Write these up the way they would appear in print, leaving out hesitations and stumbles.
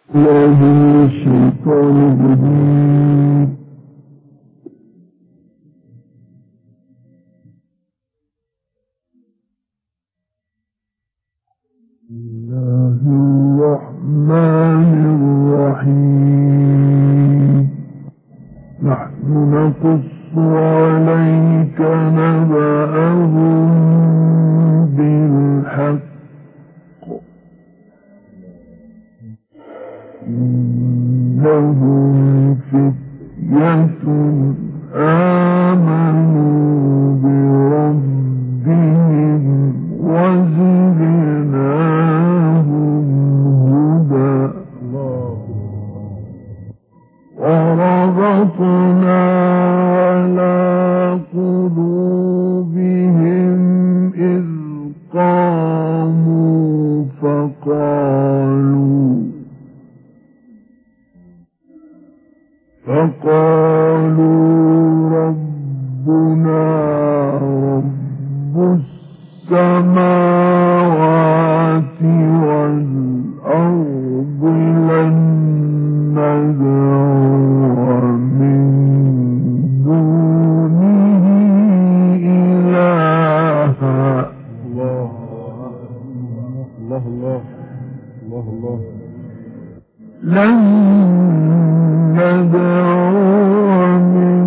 الله من الشيطان الرجيم. الله الرحمن الرحيم. نحن نقص عليك نبأهم بالحق إنهم فتية آمنوا بربهم وزدناهم هدى وربطنا على قلوبهم إذ قاموا فقالوا ربنا رب السماوات والأرض لن ندعو من دونه إلها. الله الله الله الله الله. لن ندعو من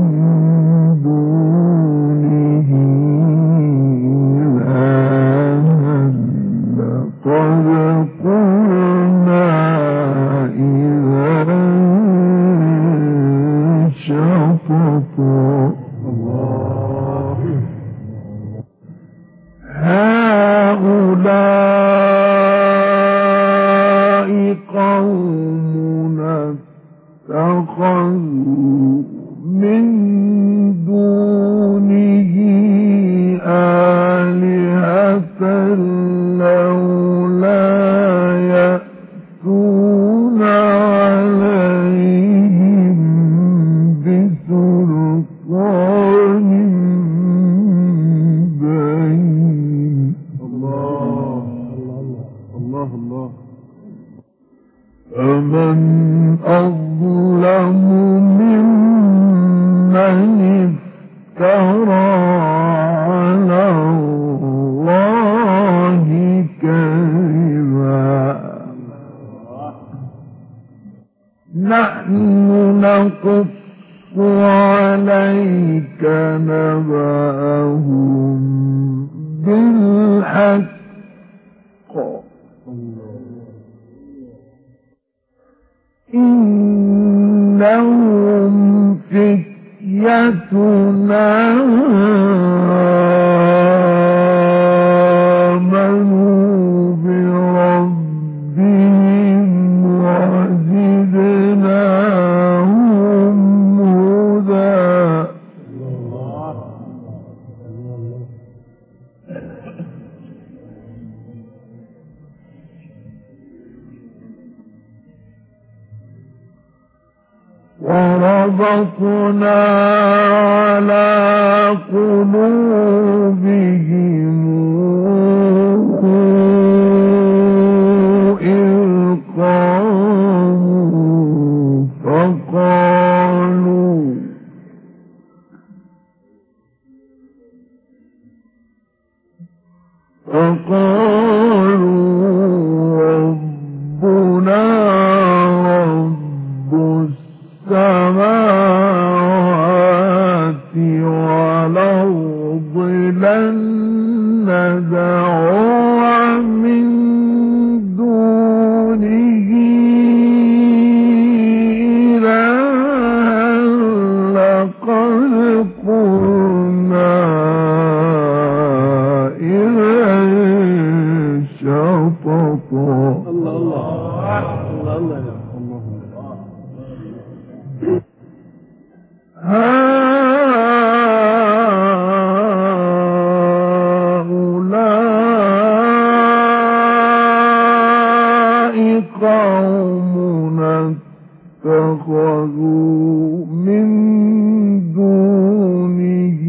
دونه إلها لقد قلنا إذا شططا. هؤلاء قومنا اتخذوا من دونه آلهة لولا يأتون عليهم بسلطان بين. الله الله الله. فمن أظلم ممن افترى على الله كذبا. نحن نقص عليك نبأهم بالحق إنهم فتية آمنوا بربهم وزدناهم هدى. وربطنا على قلوبهم إذ قاموا فقالوا ربنا رب السماوات والأرض لن ندعو من دونه إلها لقد قلنا إذا شططا. الله الله الله الله. هؤلاء قومنا اتخذوا من دونه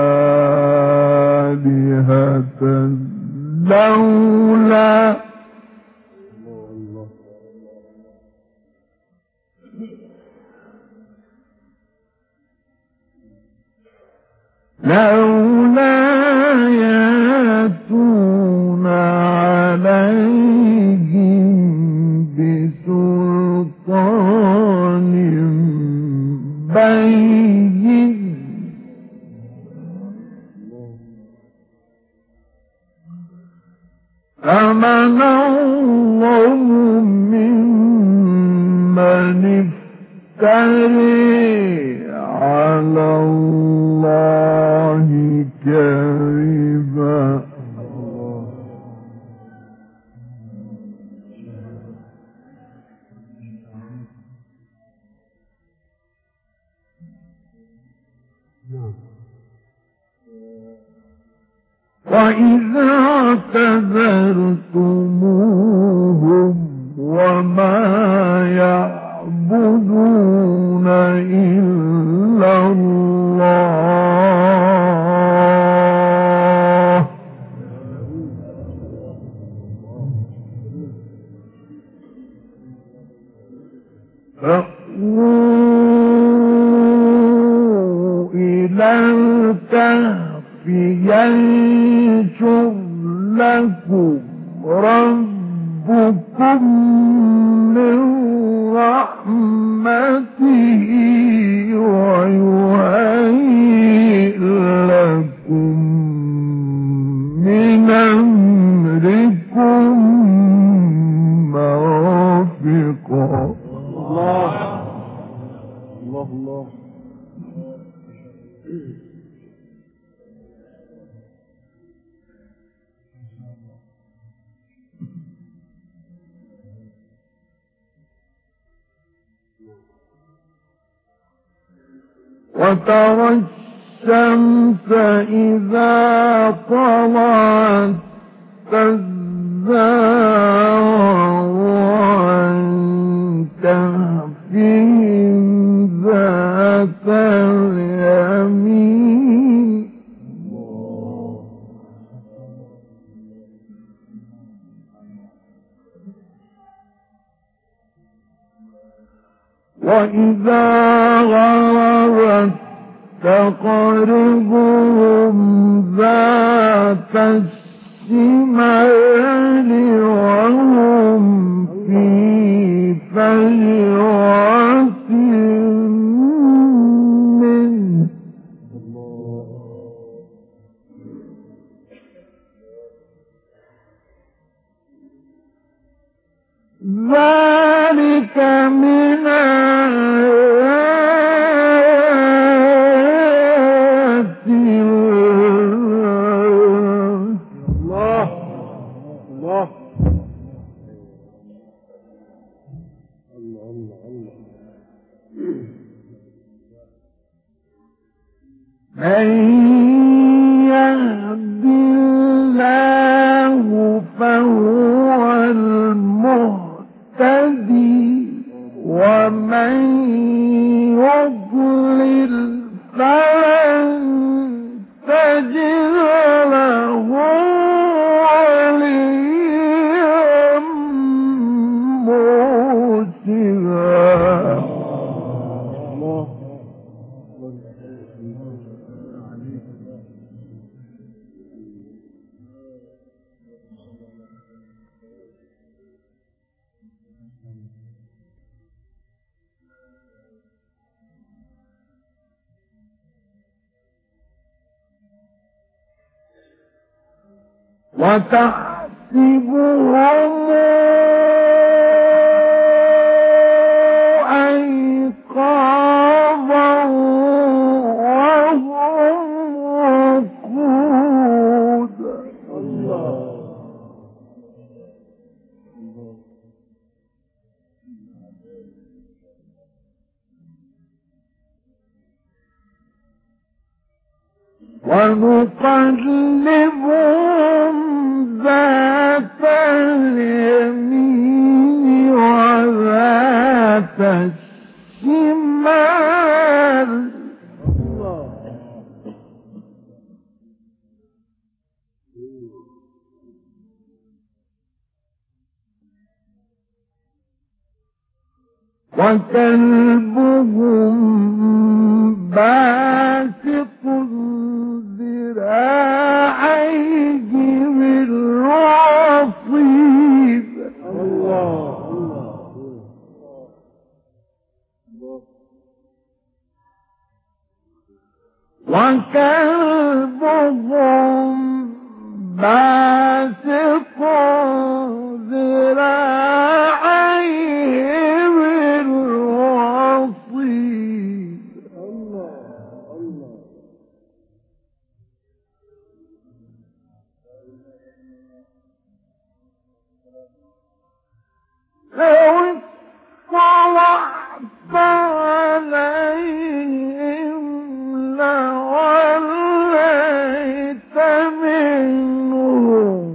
آلهة لولا لولا يأتون عليهم بسلطان بين فمن أظلم ممن افتري على الله كذبا وإذا اعتزلتموهم وما يعبدون إلا الله فأووا إلى الكهف ينشر لكم ربكم من رحمته ويهيئ لكم من أمركم مرفقا. الله الله الله. وترى الشمس إذا طلعت تزاور عن كهفهم ذات اليمين وإذا غربت تقرضهم ذات الشمال وهم في فجوة منه ذلك من آيات الله. الله من يهد الله فهو المهتدي ومن يضلل فلن تجد له وليا مرشدا. وتحسبهم أيقاظا وهم رقود ونقلبهم ذات اليمين وذات الشمال وكلبهم باسط باسط ذراعيه بالوصيد. لو اطلعت عليهم لوليت منهم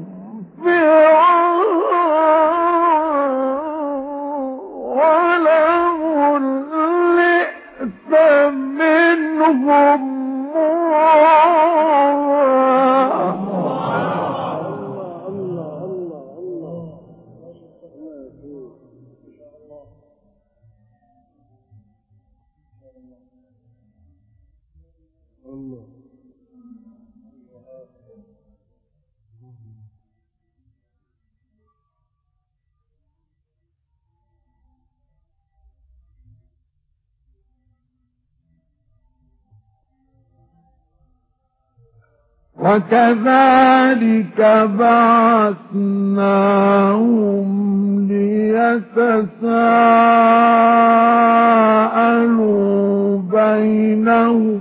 فرارا ولملئت منهم وكذلك بعثناهم ليتساءلوا بينهم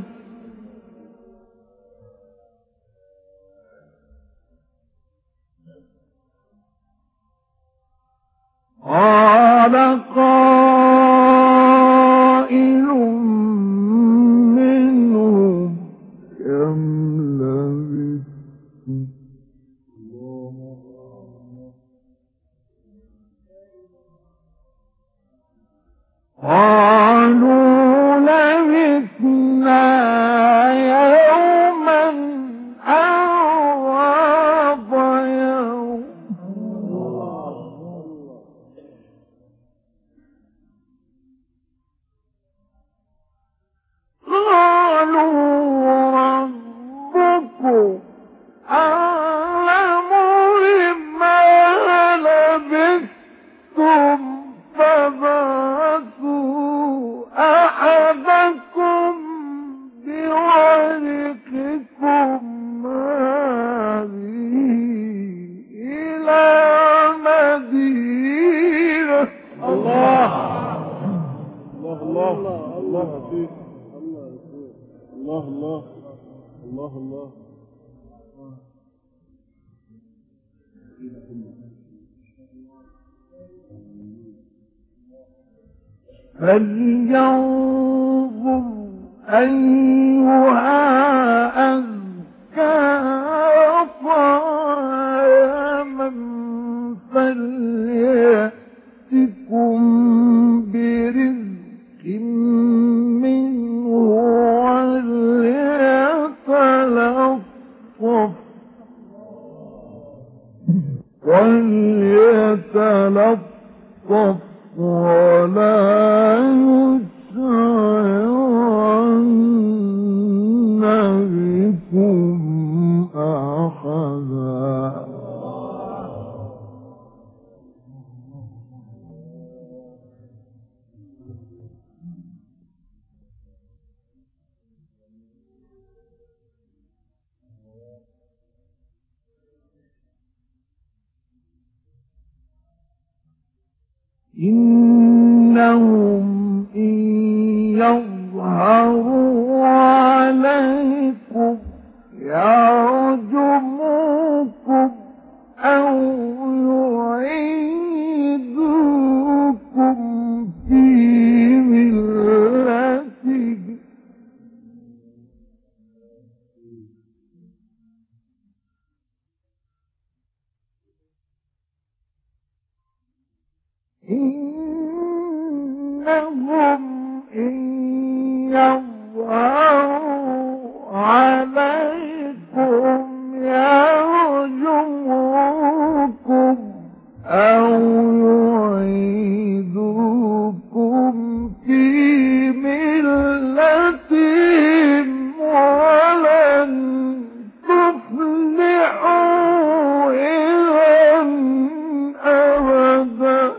قال قائل منهم كم لبثتم قالوا لبثنا يوما أو بعض يوم قالوا ربكم أعلم بما لبثتم فبعثوا أحدكم بورقكم هذه إلى المدينة. الله الله الله الله فيك الله الله الله الله فلينظر أيها أزكى طعاما فليأتكم برزق منه وليتلطف ولا يشعرن بكم أحدا. إنهم إن يظهروا عليكم يرجموكم أو يعيدوكم في ملتهم إنهم إن يظهروا عليكم يرجموكم أو يعيدوكم في ملتهم ولن تفلحوا إذا أبدا.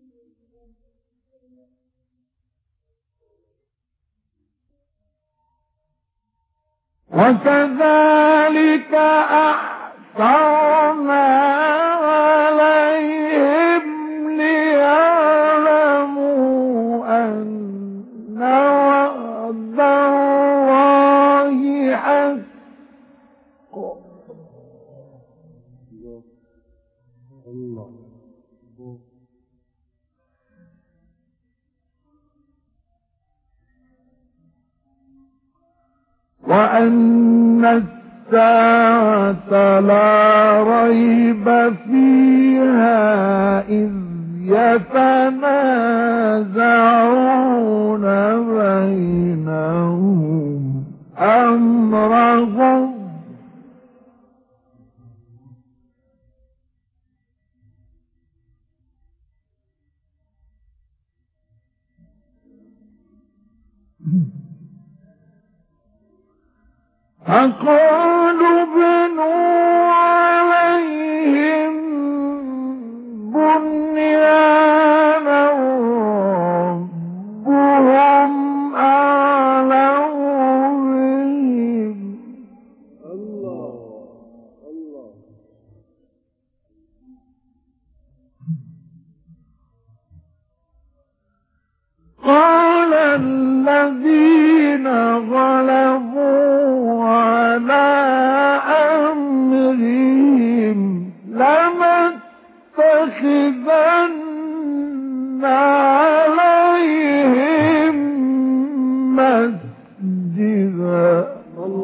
وكذلك أحصرنا عليهم ليعلموا أن وعد الله حق وأن الساعة لا ريب فيها إذ يتنازعون بينهم أمرهم فقالوا بنوا عليهم بنيانا ربهم أعلم بهم قال الذين غلبوا على أمرهم لنتخذن عليهم مسجدا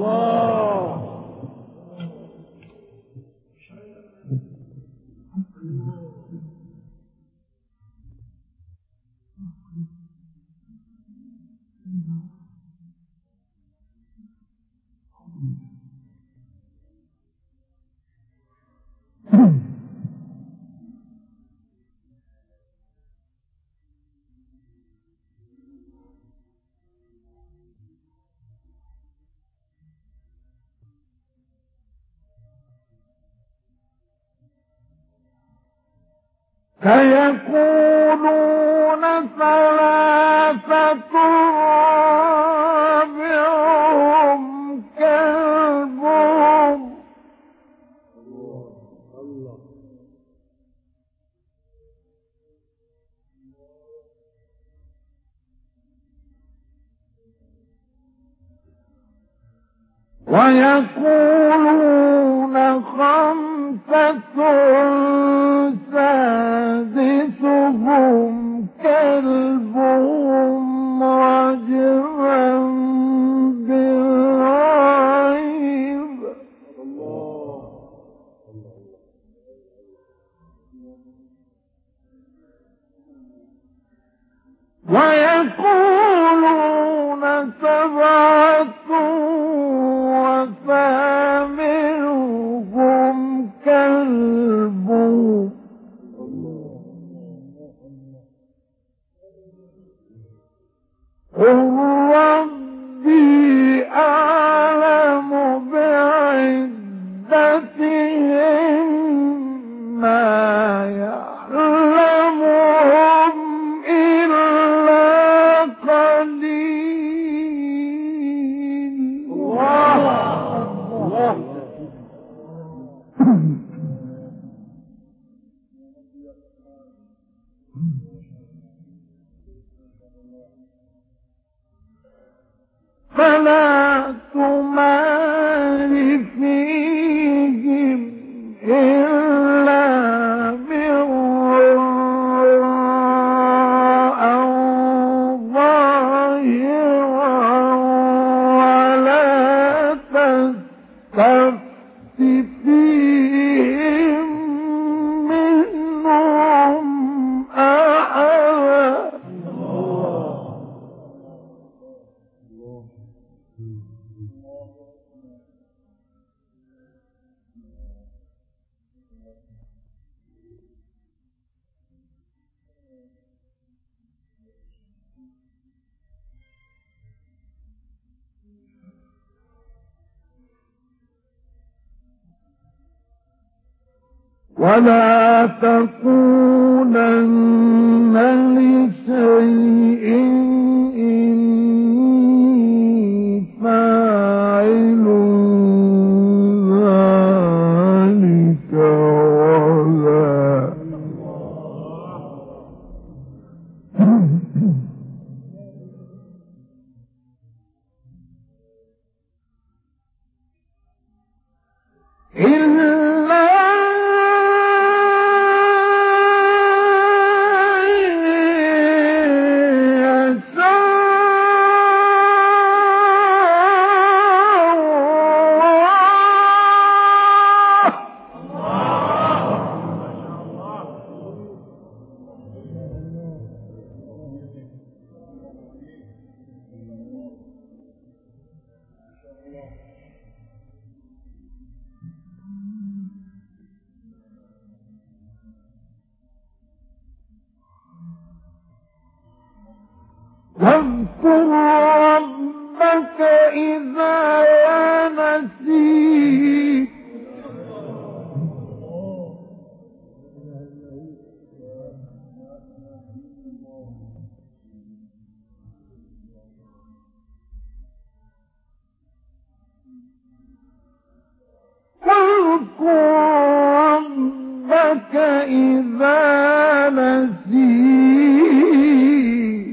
فيقولون ثلاثة رابعهم كلبهم ويقولون خمسة سادسهم كلبهم رجما بالغيب ويقولون سبعة وثامنهم كلبهم قل ربي أعلم بعدتهم ما يعلمهم إلا قليل فلا تمار فيهم إلا مراء ظاهرا ولا تستفت فيهم منهم أحدا ولا تقولن لشيء إني فاعل ذلك إلا واذكر ربك إذا نسيت واذكر ربك إذا نسيت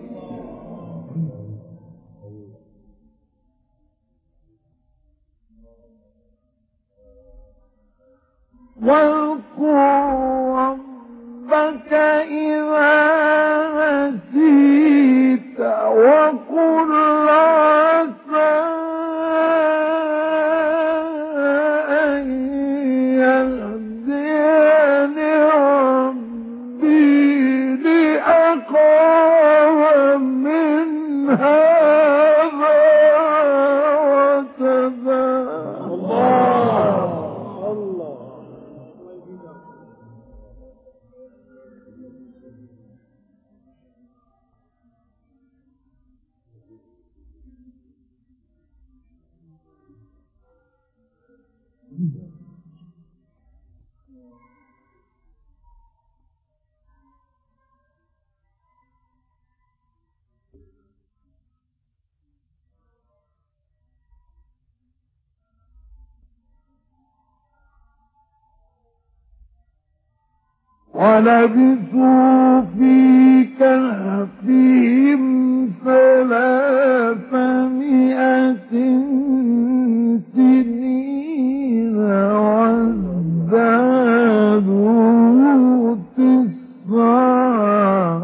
واذكر ربك إذا نسيت وقل عسى أن يهديني ربي لأقرب من هذا رشدا. ولبثوا في كهفهم 300 سنين وازدادوا 9.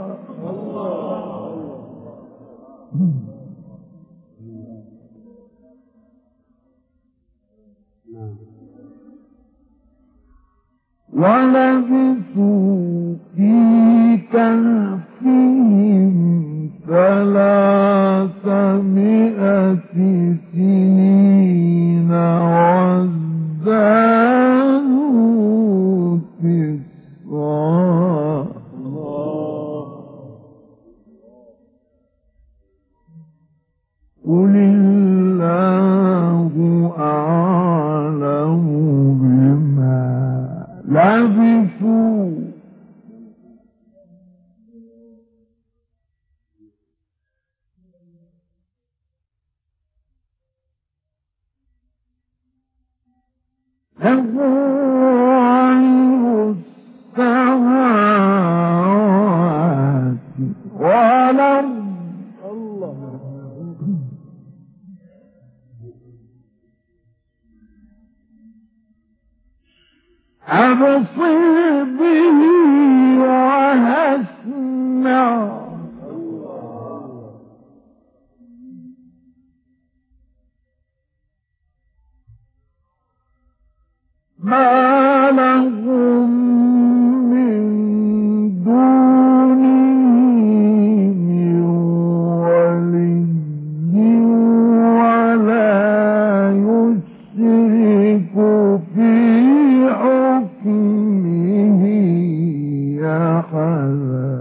ولبثوا في كهفهم 300 سنين وازدادوا 9. قل الله أعلم بما لبثوا له غيب السماوات والأرض أبصر به وأسمع ما لهم من دونه من ولي ولا يشرك في حكمه أحدا.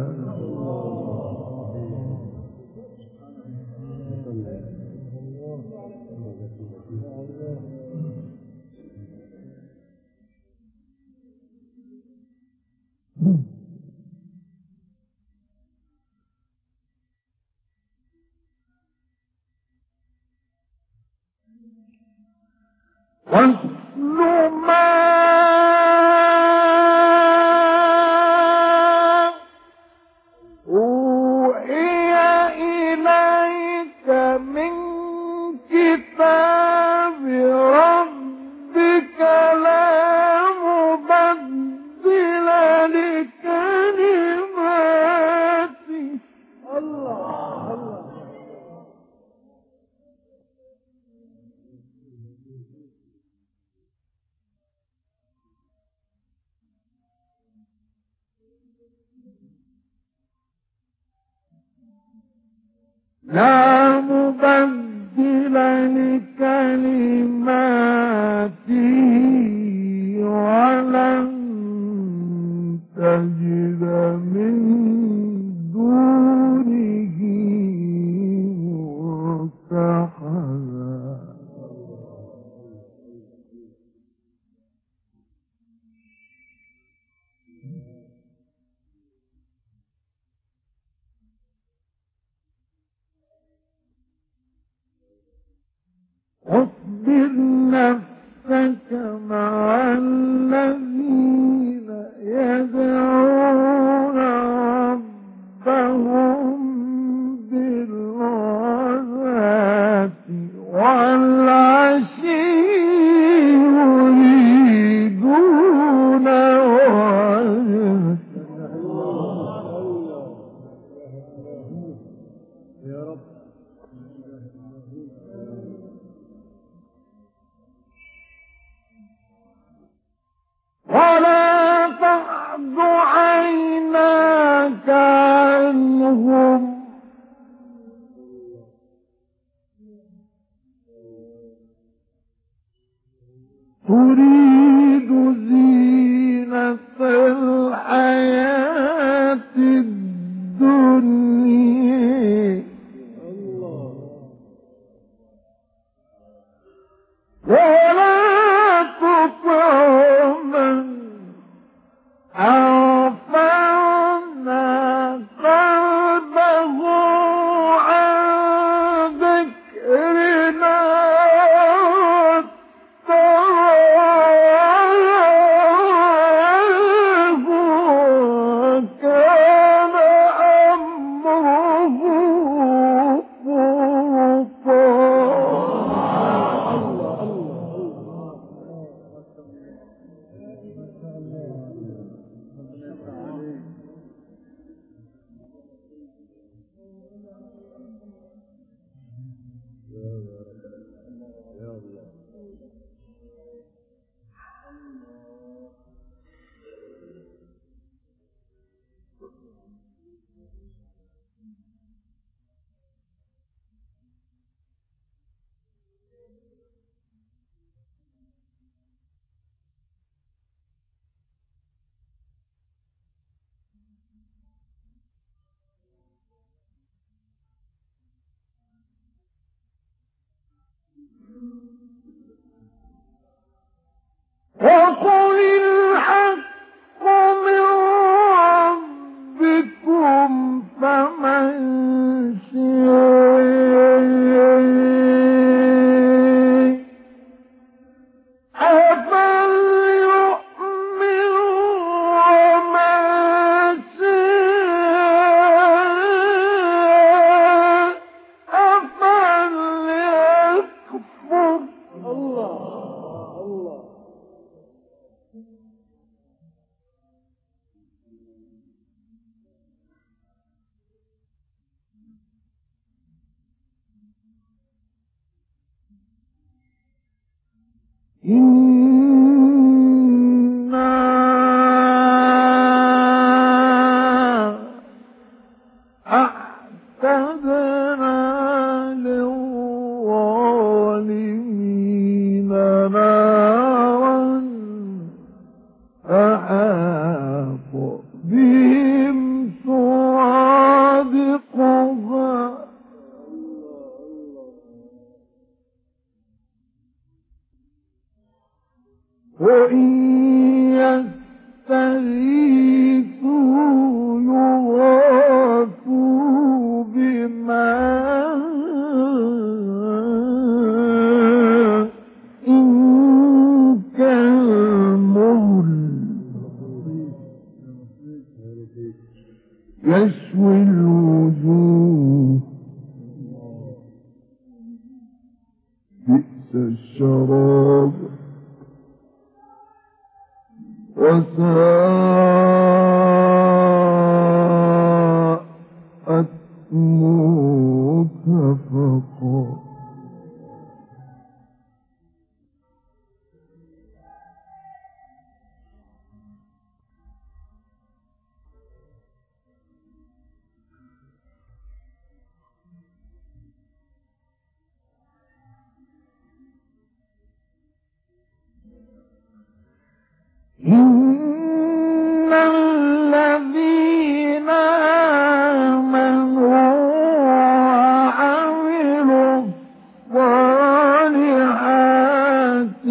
لا مبدل لكلماته ولن تجد من دونه ملتحدا. واصبر نفسك مع الذين يدعون ربهم بالغداة والعشي يريدون وجهه. يا رب. ولا تعد عيناك عنهم تريد زينة الحياة الدنيا ولا تطع من أغفلنا قلبه عن ذكرنا وكان أمره وقل الحق من ربكم فمن شاء فليؤمن ومن شاء فليكفر. الله. إنا أعتدنا للظالمين نارا أحاط بهم سرادقها يشوي الوجوه بئس الشراب وساءت مرتفقا إن الذين آمنوا وعملوا الصالحات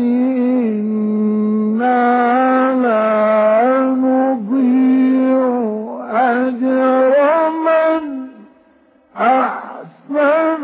إنا لا نضيع أجر من أحسن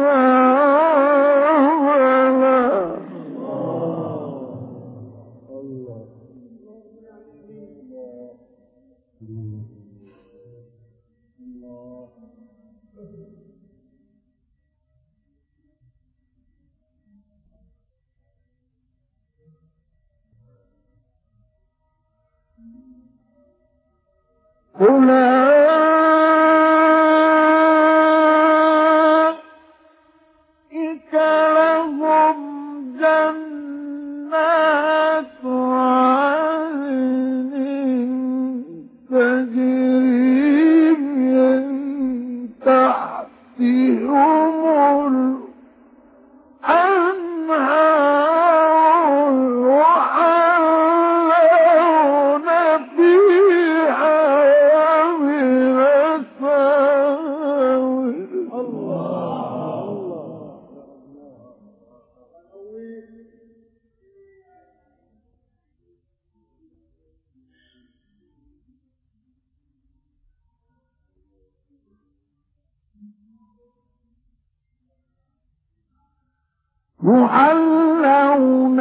أولئك لهم جنات عدن تجري من تحتهم الأنهار يحلون فيها من أساور يحلون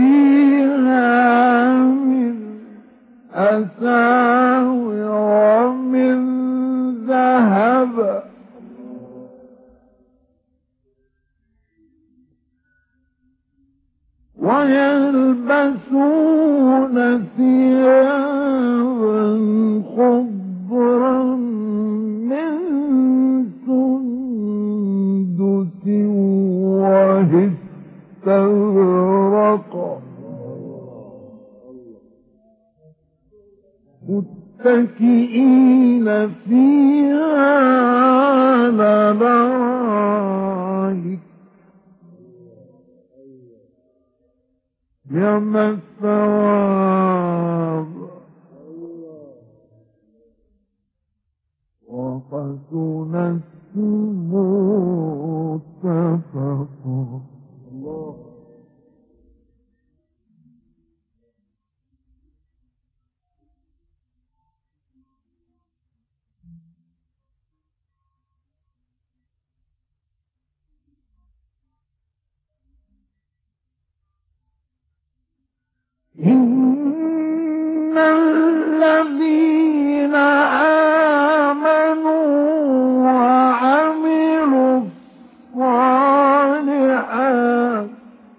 فيها من أساور من ذهب ويلبسون ثيابا خضرا من سندس واستبرق متكئين فيها على الأرائك نعم الثواب وحسنت مرتفقا إن الذين آمنوا وعملوا الصالحات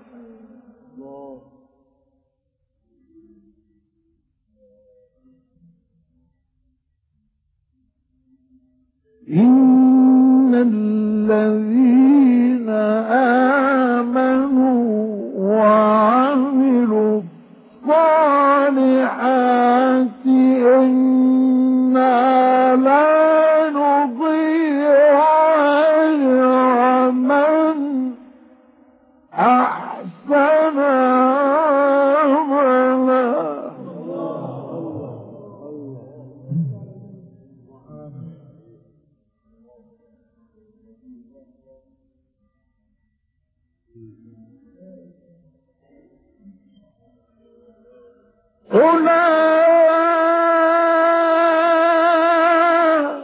إن الذين آمنوا وعملوا الصالحات إنا لا نضيع أجر من أحسن عملا أولئك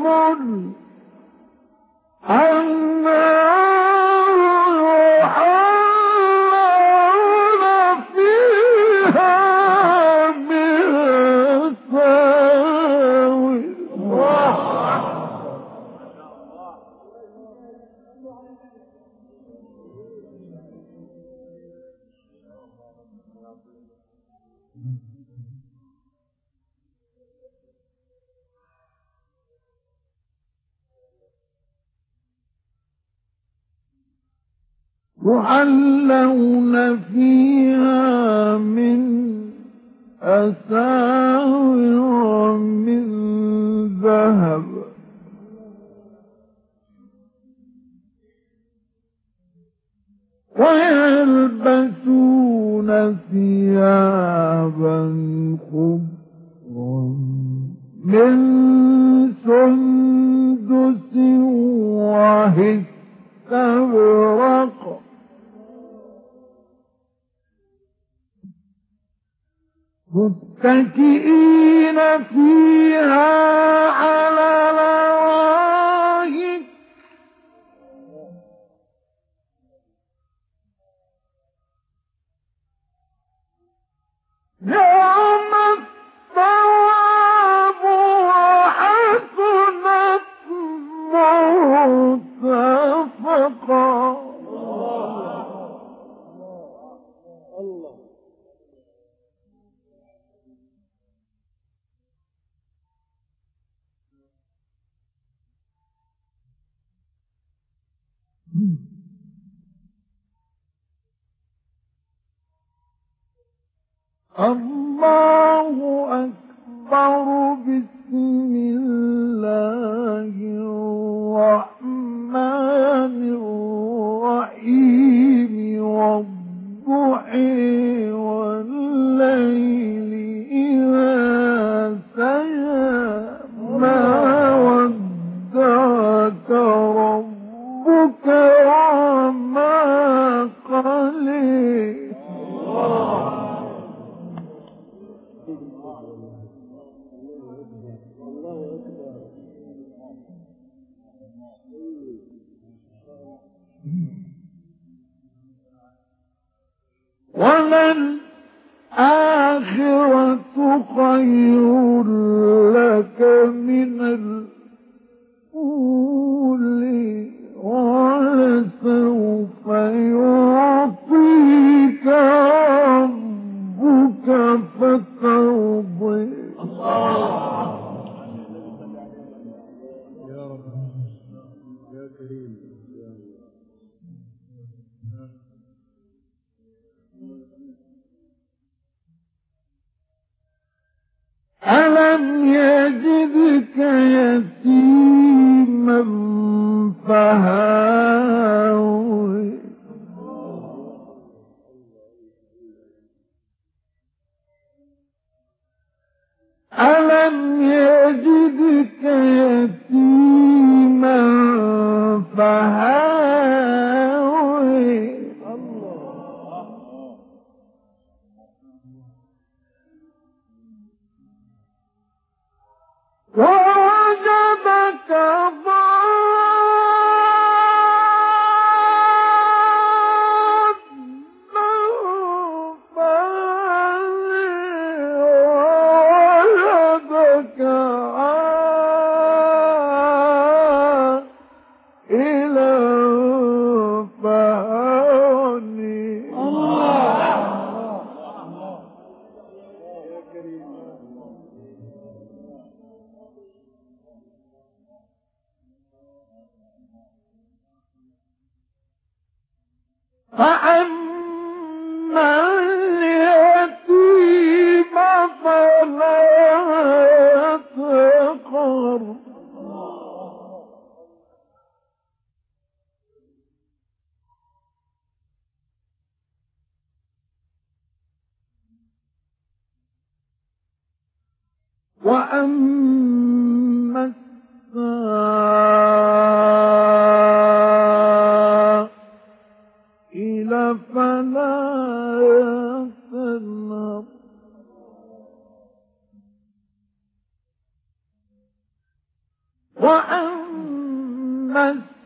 يحلون فيها من أساور من ذهب ويلبسون ثيابا خضرا من سندس واستبرق متكئين فيها على الأرائك نعم الثواب وحسنت مرتفقا. الله أكبر. بسم الله الرحمن الرحيم. والضحى والليل إذا سجى ما ودعك ربك وما قلى. وللآخرة خير لك من الأولى ولسوف يعطيك ربك فترضى. يا رب يا كريم يا ألم يجدك يتيما فهاوى ألم يجدك يتيما فهاوى ووجدك ضالا فوجدك عائلا فأغنى. فأما اليتيم فلا تقهر وأما السائل فلا تنهر وأما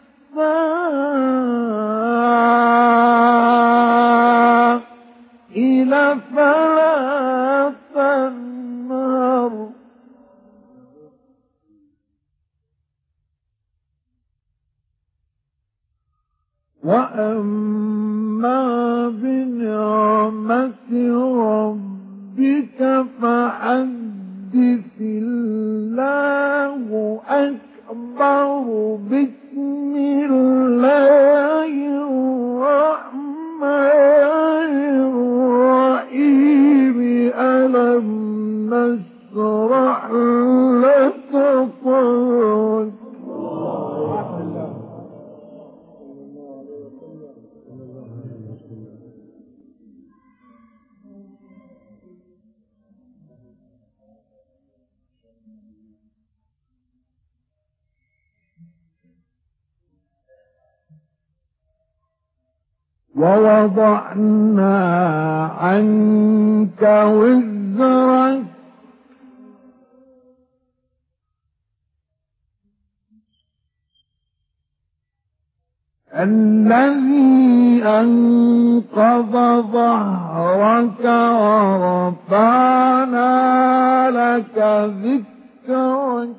السائل فلا تنهر وأما بنعمة ربك فحدث الله أكبر بسم الله الرحمن الرحيم ألم نشرح لك صدرك ووضعنا عنك وزرك الذي أنقض ظهرك ورفعنا لك ذكرك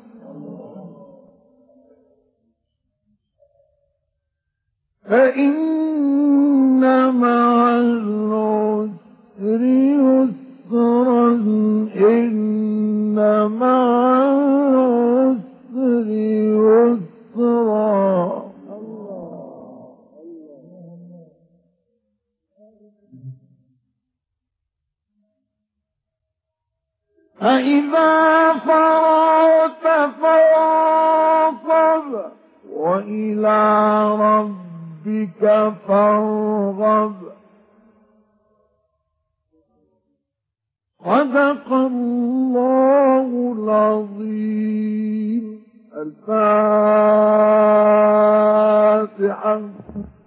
فإن مع العسر يسرا إن مع العسر يسرا فإذا فرغت فانصب وإلى ربك فارغب صدق الله العظيم. الفاتحة.